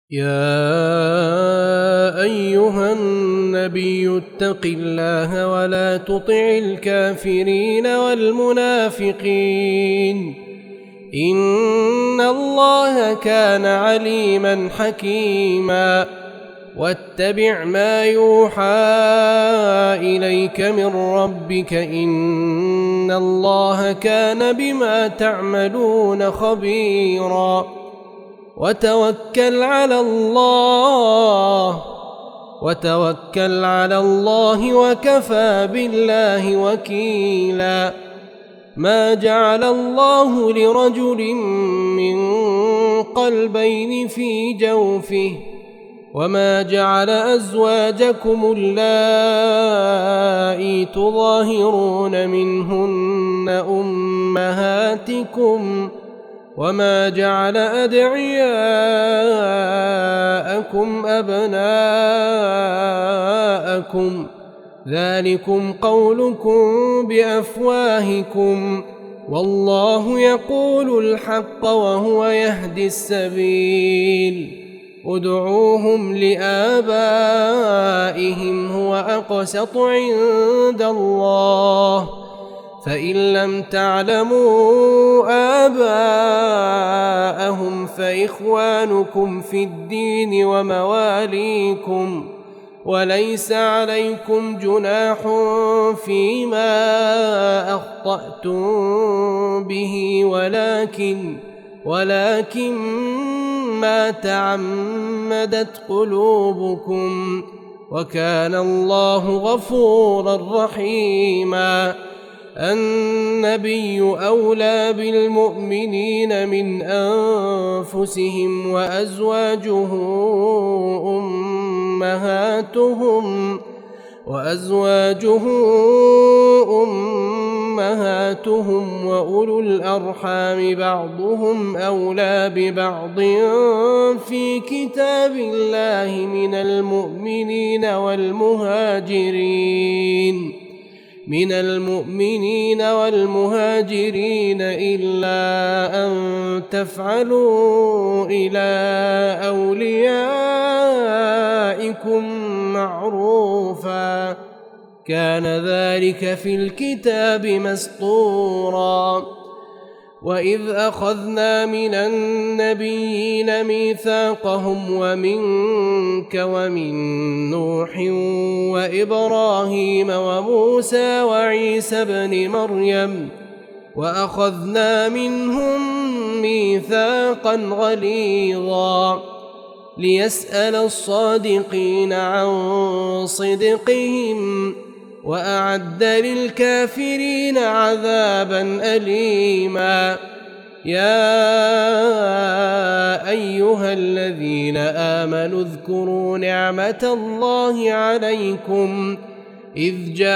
يا أيها النبي اتق الله ولا تطع الكافرين والمنافقين إن الله كان عليما حكيما واتبع ما يوحى إليك من ربك إن الله كان بما تعملون خبيرا وتوكل على الله وكفى بالله وكيلا ما جعل الله لرجل من قلبين في جوفه وما جعل أزواجكم اللائي تظاهرون منهن أمهاتكم وما جعل أدعياءكم أبناءكم ذلكم قولكم بأفواهكم والله يقول الحق وهو يهدي السبيل ادعوهم لآبائهم هو أقسط عند الله فإن لم تعلموا آباءهم فإخوانكم في الدين ومواليكم وليس عليكم جناح فيما أخطأتم به ولكن ما تعمدت قلوبكم وكان الله غفورا رحيما النبي أولى بالمؤمنين من أنفسهم وأزواجه أمهاتهم وأولو الأرحام بعضهم أولى ببعض في كتاب الله من المؤمنين والمهاجرين إلا أن تفعلوا إلى أوليائكم معروفا كان ذلك في الكتاب مسطورا وإذ أخذنا من النبيين ميثاقهم ومنك ومن نوح وإبراهيم وموسى وعيسى بن مريم وأخذنا منهم ميثاقا غليظا ليسأل الصادقين عن صدقهم وأعد للكافرين عذابا أليما يا أيها الذين آمنوا اذكروا نعمة الله عليكم إذ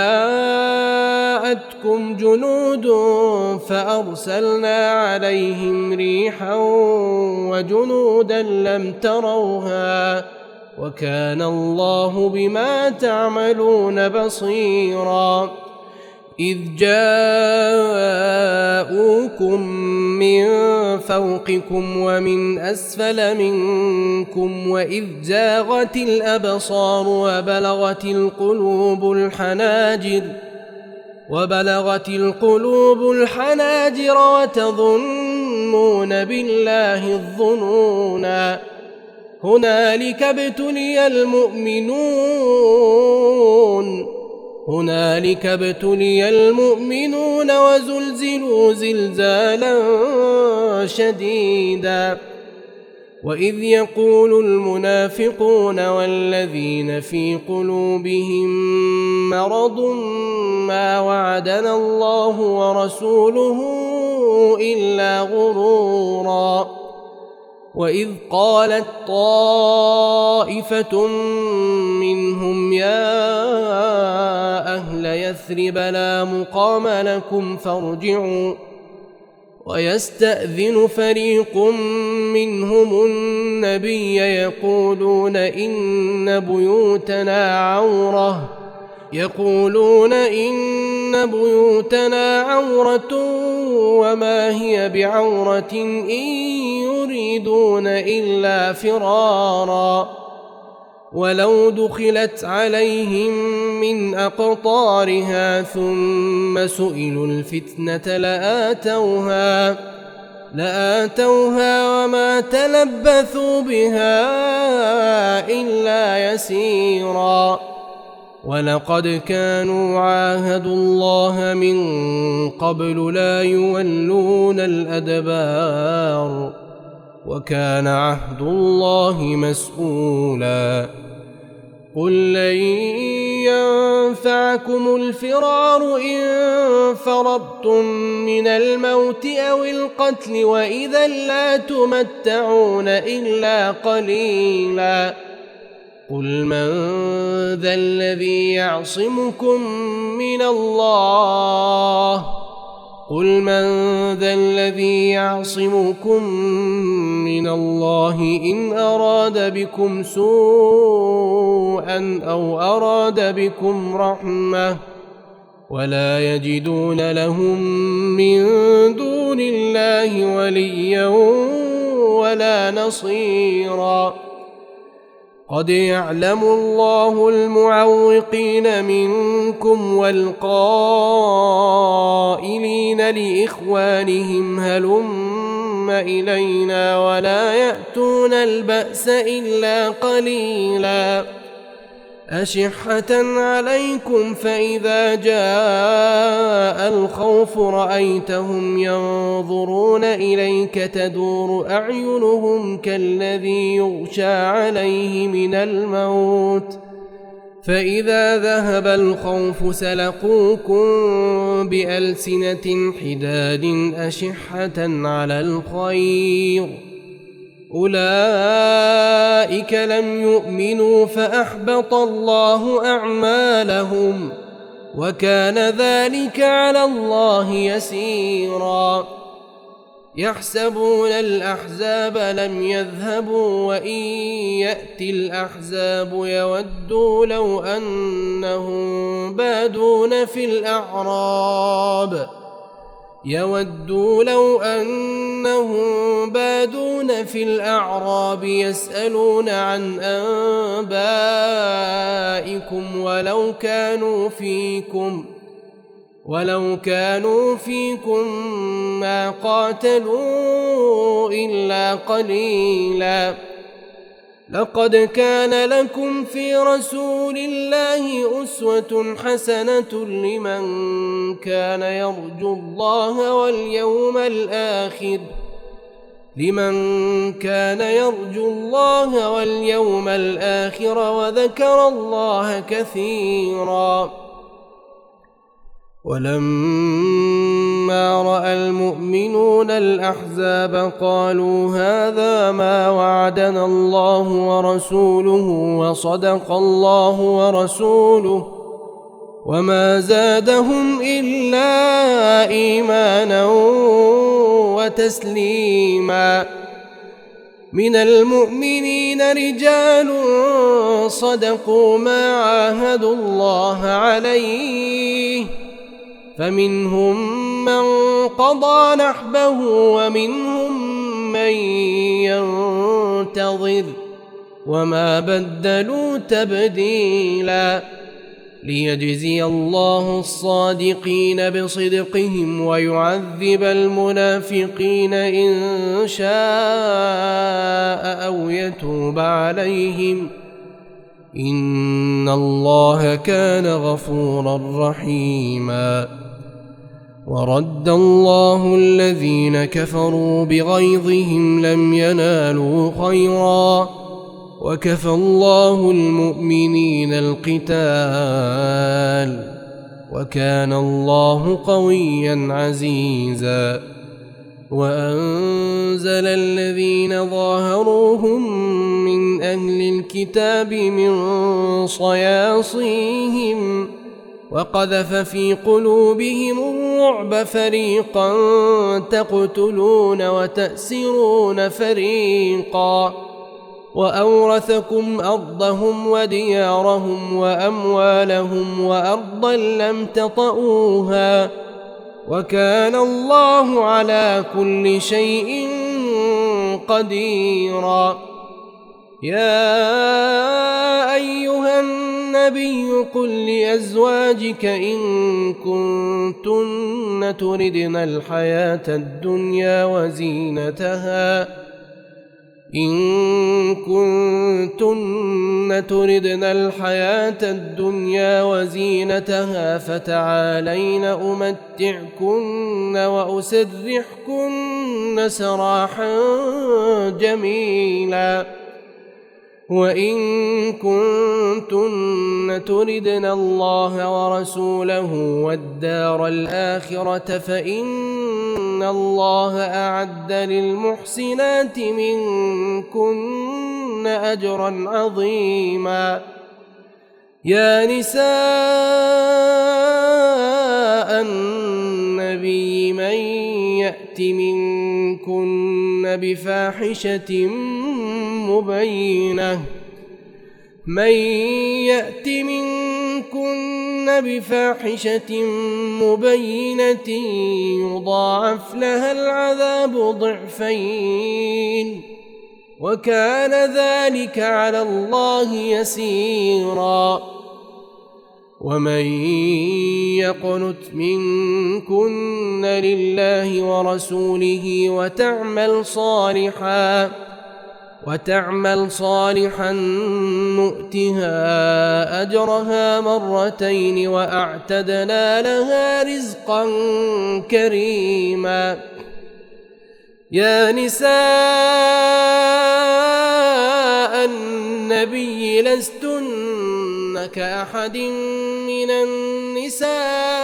جاءتكم جنود فأرسلنا عليهم ريحا وجنودا لم تروها وكان الله بما تعملون بصيرا إذ جاءوكم من فوقكم ومن أسفل منكم وإذ زاغت الأبصار وبلغت القلوب الحناجر وتظنون بالله الظنونا هنالك ابتلي المؤمنون وزلزلوا زلزالا شديدا وإذ يقول المنافقون والذين في قلوبهم مرض ما وعدنا الله ورسوله إلا غرورا وإذ قالت طائفة منهم يا أهل يثرب لا مقام لكم فارجعوا ويستأذن فريق منهم النبي يقولون إن إن بيوتنا عورة وما هي بعورة إن يريدون إلا فرارا ولو دخلت عليهم من أقطارها ثم سئلوا الفتنة لآتوها وما تلبثوا بها إلا يسيرا ولقد كانوا عاهدوا الله من قبل لا يولون الأدبار وكان عهد الله مسؤولا قل لن ينفعكم الفرار إن فررتم من الموت أو القتل وإذا لا تمتعون إلا قليلا قل من ذا الذي يعصمكم من الله إن أراد بكم سوءا أو أراد بكم رحمة ولا يجدون لهم من دون الله وليا ولا نصيرا قد يعلم الله المعوقين منكم والقائلين لإخوانهم هلم إلينا ولا يأتون البأس إلا قليلا أشحة عليكم فإذا جاء الخوف رأيتهم ينظرون إليك تدور أعينهم كالذي يغشى عليه من الموت فإذا ذهب الخوف سلقوكم بألسنة حداد أشحة على الخير أولئك لم يؤمنوا فأحبط الله أعمالهم وكان ذلك على الله يسيرا يحسبون الأحزاب لم يذهبوا وإن يأتي الأحزاب يودوا لو أنهم بادون في الأعراب يسألون عن أنبائكم ولو كانوا فيكم ما قاتلوا إلا قليلا لقد كان لكم في رسول الله أسوة حسنة لمن كان يرجو الله واليوم الآخر وذكر الله كثيرا ولما رأى المؤمنون الأحزاب قالوا هذا ما وعدنا الله ورسوله وصدق الله ورسوله وما زادهم إلا إيمانا وتسليما من المؤمنين رجال صدقوا ما عاهدوا الله عليه فمنهم من قضى نحبه ومنهم من ينتظر وما بدلوا تبديلا ليجزي الله الصادقين بصدقهم ويعذب المنافقين إن شاء أو يتوب عليهم إن الله كان غفورا رحيما ورد الله الذين كفروا بغيظهم لم ينالوا خيرا وكفى الله المؤمنين القتال وكان الله قويا عزيزا وأنزل الذين ظاهروهم من أهل الكتاب من صياصيهم وقذف في قلوبهم الرعب فريقا تقتلون وتأسرون فريقا وأورثكم أرضهم وديارهم وأموالهم وأرضا لم تطئوها وكان الله على كل شيء قديرا. يا أيها النبي قل لأزواجك إن كنتن تردن الحياة الدنيا وزينتها فتعالين أمتعكن وأسرحكن سراحا جميلا. وإن كنتن تردن الله ورسوله والدار الآخرة فإن الله أعد للمحسنات منكن أجرا عظيما. يا نساء النبي من يأت منكن بفاحشة مبينة يضاعف لها العذاب ضعفين وكان ذلك على الله يسيرا. ومن يقنت منكن لله ورسوله وتعمل صالحا نؤتها أجرها مرتين وأعتدنا لها رزقا كريما. يا نساء النبي لستن كأحد من النساء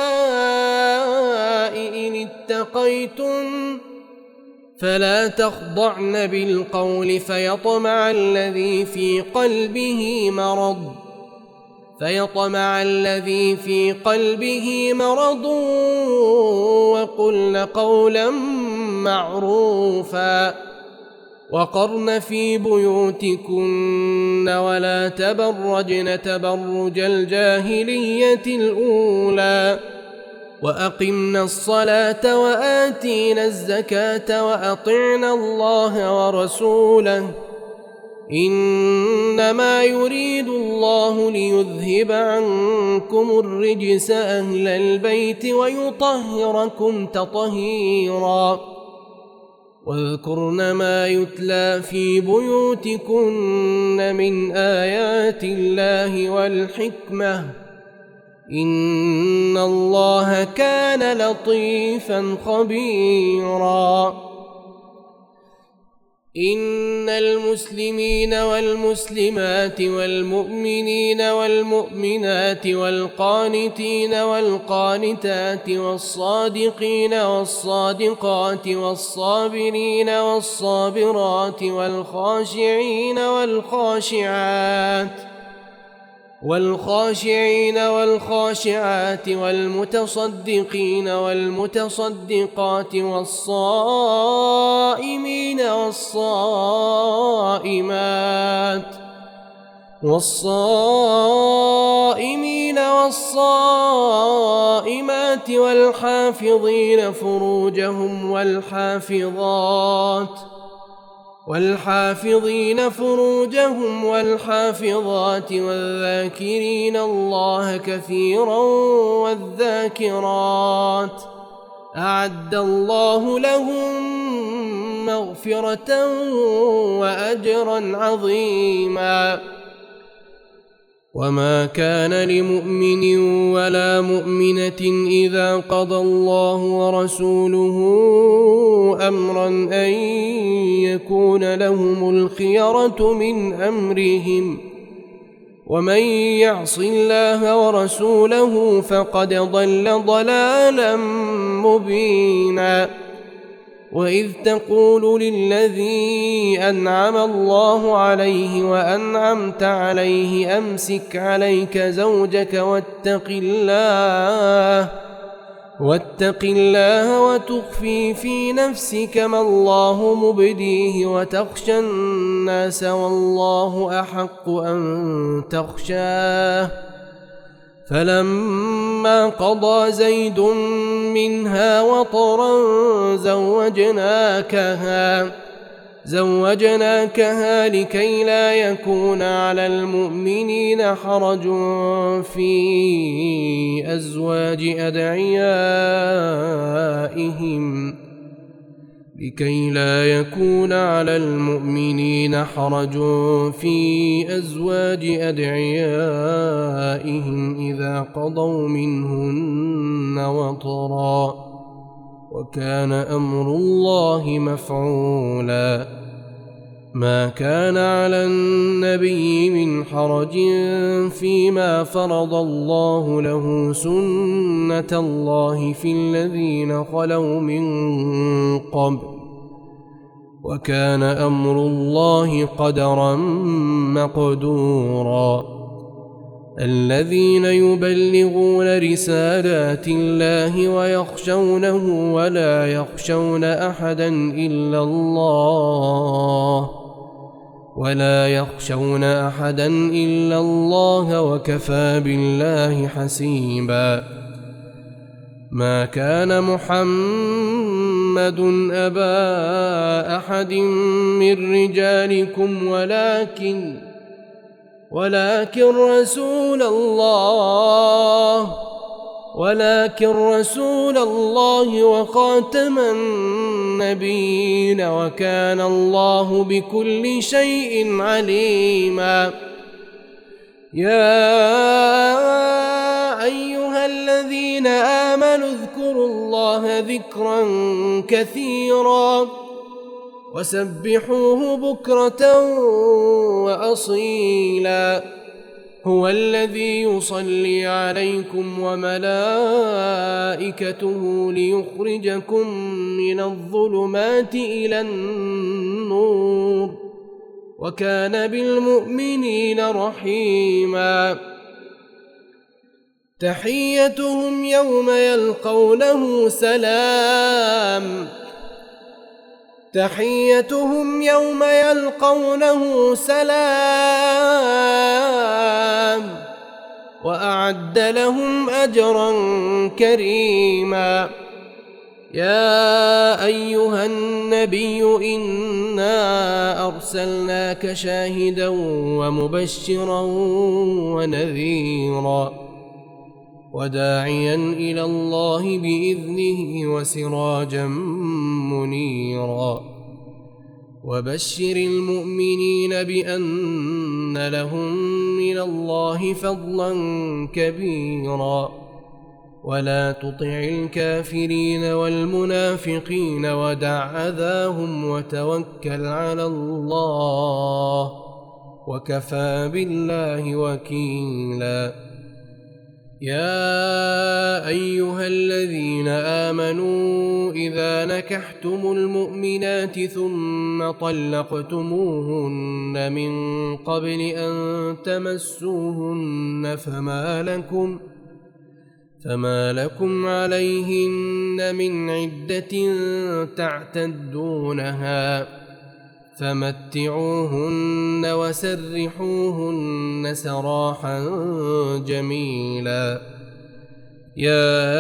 إن اتقيتن فلا تخضعن بالقول فيطمع الذي في قلبه مرض وقلن قولا معروفا. وقرن في بيوتكن ولا تبرجن تبرج الجاهلية الأولى وأقمنا الصلاة وآتينا الزكاة وأطعنا الله ورسوله إنما يريد الله ليذهب عنكم الرجس أهل البيت ويطهركم تطهيرا. واذكرن ما يتلى في بيوتكن من آيات الله والحكمة إن الله كان لطيفا خبيرا. إن المسلمين والمسلمات والمؤمنين والمؤمنات والقانتين والقانتات والصادقين والصادقات والصابرين والصابرات والخاشعين والخاشعات والمتصدقين والمتصدقات والصائمين والصائمات والحافظين فروجهم والحافظات والذاكرين الله كثيرا والذاكرات أعد الله لهم مغفرة وأجرا عظيما. وما كان لمؤمن ولا مؤمنة إذا قضى الله ورسوله أمرا أن يكون لهم الخيرة من أمرهم ومن يعص الله ورسوله فقد ضل ضلالا مبينا. وإذ تقول للذي أنعم الله عليه وأنعمت عليه أمسك عليك زوجك واتق الله وتخفي في نفسك ما الله مبديه وتخشى الناس والله أحق أن تخشاه. فلما قضى زيد منها وطرا زوجناكها لكي لا يكون على المؤمنين حرج في أزواج أدعيائهم إذا قضوا منهن وطرا، وكان أمر الله مفعولا. ما كان على النبي من حرج فيما فرض الله له، سنة الله في الذين خلوا من قبل، وكان أمر الله قدرا مقدورا. الذين يبلغون رسالات الله ويخشونه ولا يخشون أحدا إلا الله وكفى بالله حسيبا. ما كان محمد أبا أحد من رجالكم ولكن رسول الله وخاتم النبيين، وكان الله بكل شيء عليما. يا أيها الذين آمنوا اذكروا الله ذكرا كثيرا وسبحوه بكرة وأصيلا. هو الذي يصلي عليكم وملائكته ليخرجكم من الظلمات إلى النور، وكان بالمؤمنين رحيما. تحيتهم يوم يلقونه سلام وأعد لهم أجرا كريما. يا أيها النبي إنا أرسلناك شاهدا ومبشرا ونذيرا وداعيا إلى الله بإذنه وسراجا منيرا. وبشر المؤمنين بأن لهم من الله فضلا كبيرا. ولا تطع الكافرين والمنافقين ودع أذاهم وتوكل على الله، وكفى بالله وكيلا. يا أيها الذين آمنوا إذا نكحتم المؤمنات ثم طلقتموهن من قبل أن تمسوهن فما لكم عليهن من عدة تعتدونها، فمتعوهن وسرحوهن سراحا جميلا. يا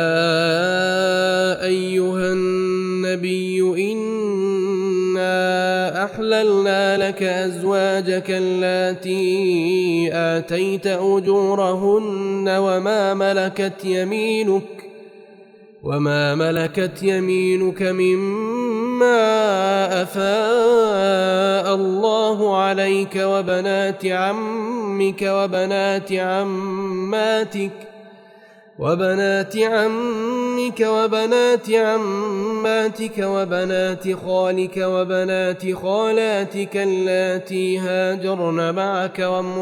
أيها النبي إنا أحللنا لك أزواجك اللاتي آتيت أجورهن وما ملكت يمينك مما أفاء الله عليك، وبنات عمك وبنات عماتك وبنات خالك وبنات خالاتك اللاتي هاجرن معك،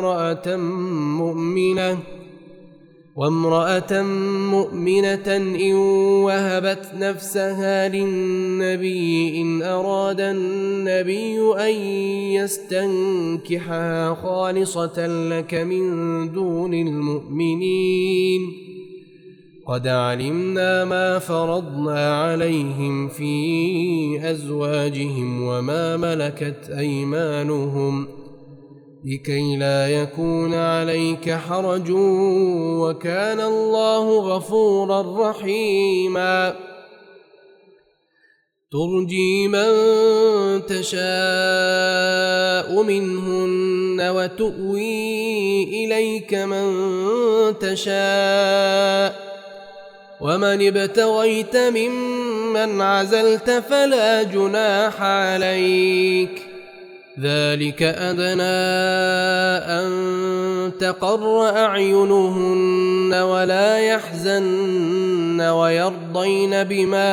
وامرأة مؤمنة إن وهبت نفسها للنبي إن أراد النبي أن يستنكحها خالصة لك من دون المؤمنين. قد علمنا ما فرضنا عليهم في أزواجهم وما ملكت أيمانهم لكي لا يكون عليك حرج وكان الله غفورا رحيما ترجي من تشاء منهن وتؤوي إليك من تشاء ومن ابتغيت ممن عزلت فلا جناح عليك ذلك أدنى أن تقر أعينهن ولا يحزن ويرضين بما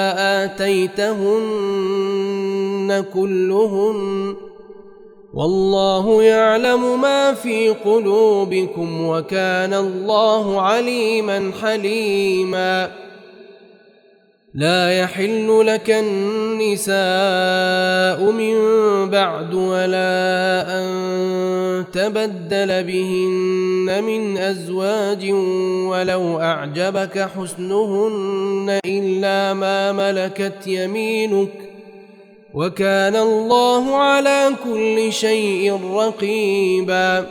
آتيتهن كلهن والله يعلم ما في قلوبكم وكان الله عليما حليما لا يحل لك النساء من بعد ولا أن تبدل بهن من أزواج ولو أعجبك حسنهن إلا ما ملكت يمينك وكان الله على كل شيء رقيبا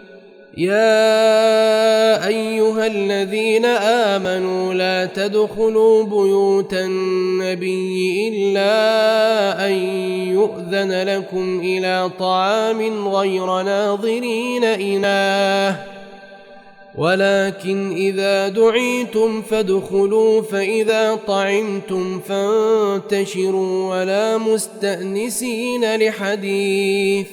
يا أيها الذين آمنوا لا تدخلوا بيوت النبي إلا أن يؤذن لكم إلى طعام غير ناظرين إناه ولكن إذا دعيتم فادخلوا فإذا طعمتم فانتشروا ولا مستأنسين لحديث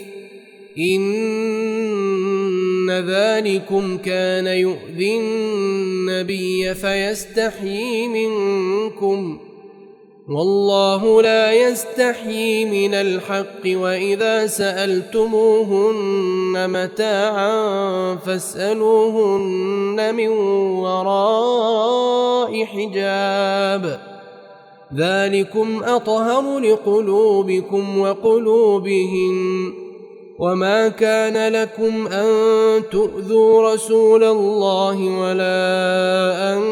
إن ذلكم كان يؤذي النبي فيستحيي منكم والله لا يستحيي من الحق وإذا سألتموهن متاعا فاسألوهن من وراء حجاب ذلكم أطهر لقلوبكم وقلوبهن وما كان لكم أن تؤذوا رسول الله ولا أن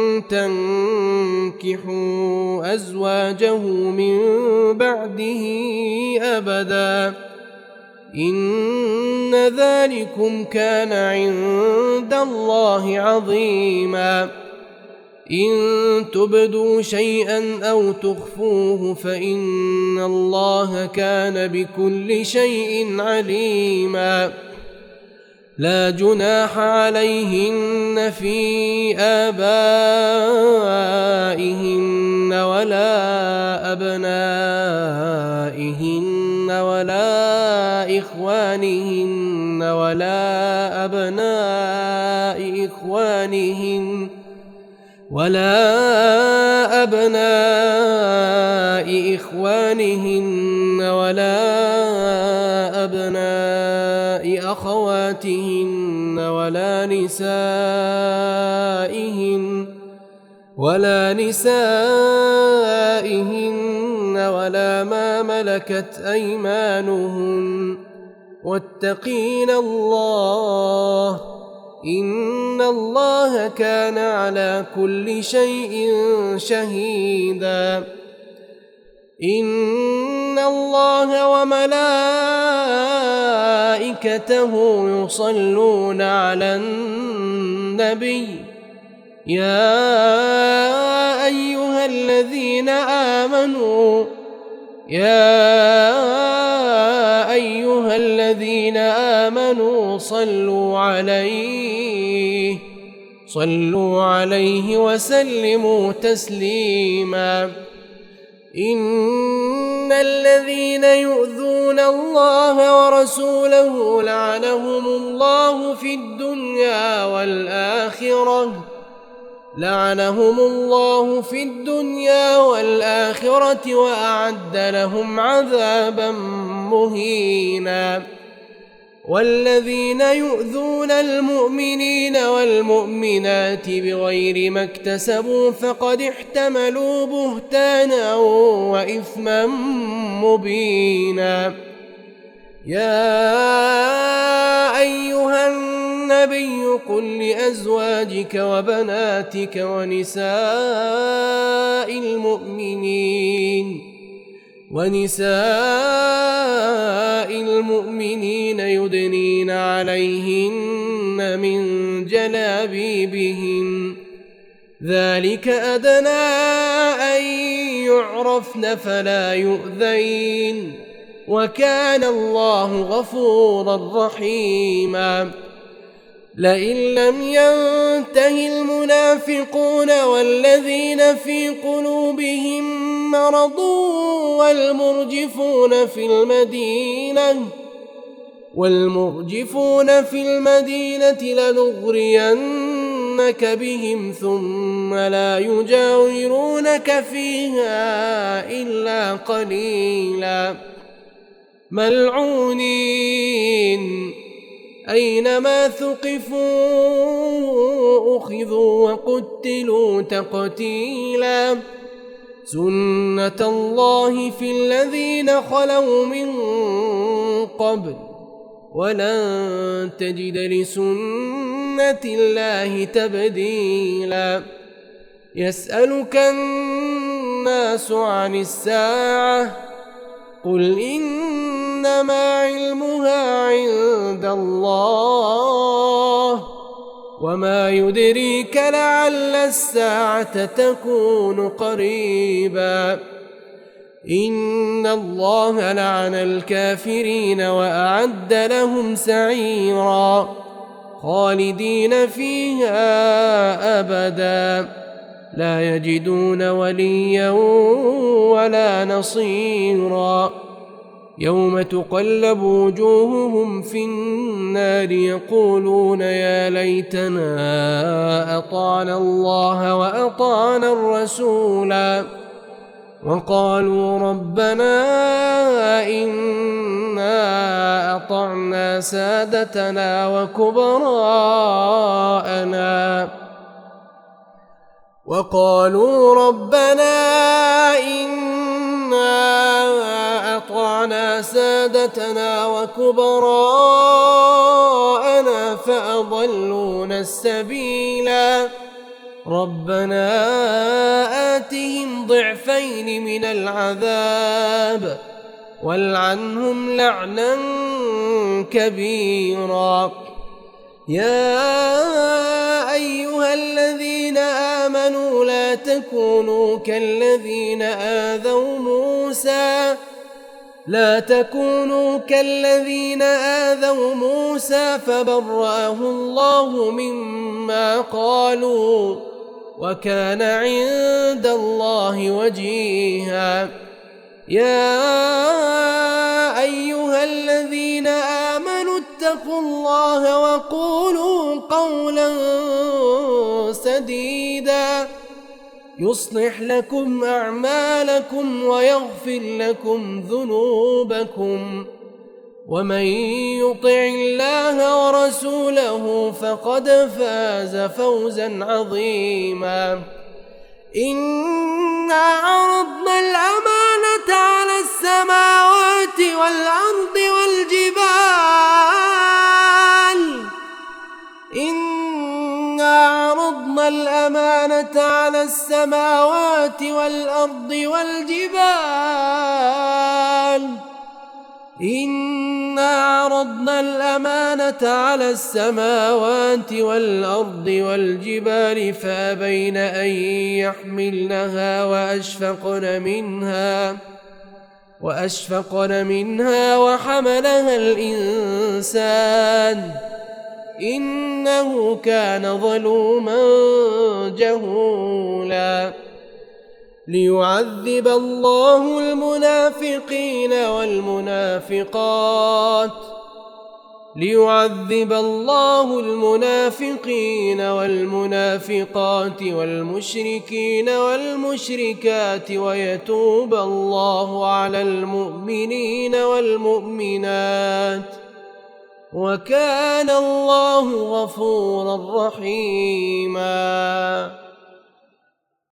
تنكحوا أزواجه من بعده أبدا إن ذلكم كان عند الله عظيما إن تبدوا شيئا أو تخفوه فإن الله كان بكل شيء عليما لا جناح عليهن في آبائهن ولا أبنائهن ولا إخوانهن ولا أبناء إخوانهن ولا أبناء إخوانهن ولا أبناء أخواتهن ولا نسائهن ولا ما ملكت أيمانهن واتقين الله إن الله كان على كل شيء شهيدا إن الله وملائكته يصلون على النبي يا أيها الذين آمنوا صلوا عليه وسلموا تسليما إن الذين يؤذون الله ورسوله لعنهم الله في الدنيا والآخرة وأعد لهم عذابا مهينا والذين يؤذون المؤمنين والمؤمنات بغير ما اكتسبوا فقد احتملوا بهتانا وإثما مبينا يا أيها النبي قل لأزواجك وبناتك ونساء المؤمنين يدنين عليهن من جلابيبهن ذلك أدنى أن يعرفن فلا يؤذين وكان الله غفورا رحيما لئن لم ينته المنافقون والذين في قلوبهم مرض والمرجفون في المدينة لنغرينك بهم ثم لا يجاورونك فيها إلا قليلا ملعونين أينما ثقفوا أخذوا وقتلوا تقتيلا سنة الله في الذين خلوا من قبل ولن تجد لسنة الله تبديلا يسألك الناس عن الساعة قل إنما علمها عند الله وما يدريك لعل الساعة تكون قريبا إن الله لعن الكافرين وأعد لهم سعيرا خالدين فيها أبدا لا يجدون وليا ولا نصيرا يوم تقلب وجوههم في النار يقولون يا ليتنا أطعنا الله وأطعنا الرسولا وقالوا ربنا إنا أطعنا سادتنا وكبراءنا فأضلونا السبيلا ربنا آتهم ضعفين من العذاب والعنهم لعنا كبيرا يا أيها الذين آمنوا لا تكونوا كالذين آذوا موسى فبرأه الله مما قالوا وكان عند الله وجيها يا أيها الذين آمنوا اتقوا الله وقولوا قولا سديدا يصلح لكم أعمالكم ويغفر لكم ذنوبكم ومن يطع الله ورسوله فقد فاز فوزا عظيما إنا عرضنا الأمانة على السماوات والأرض والجبال فأبين أن يحملنها وأشفقن منها وحملها الإنسان إنه كان ظلوما جهولا ليعذب الله المنافقين والمنافقات والمشركين والمشركات ويتوب الله على المؤمنين والمؤمنات وكان الله غفورا رحيما